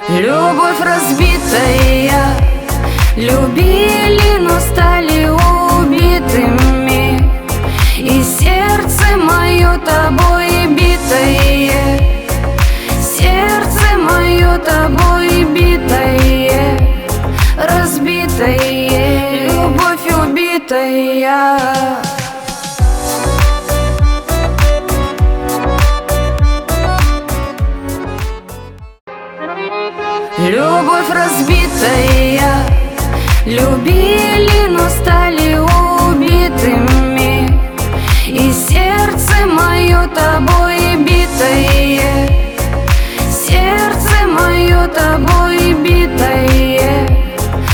Любовь разбитая, любили, но стали убитыми. И сердце мое тобой битое, сердце мое тобой битое, разбитое, любовь убитая. Любовь разбитая, любили, но стали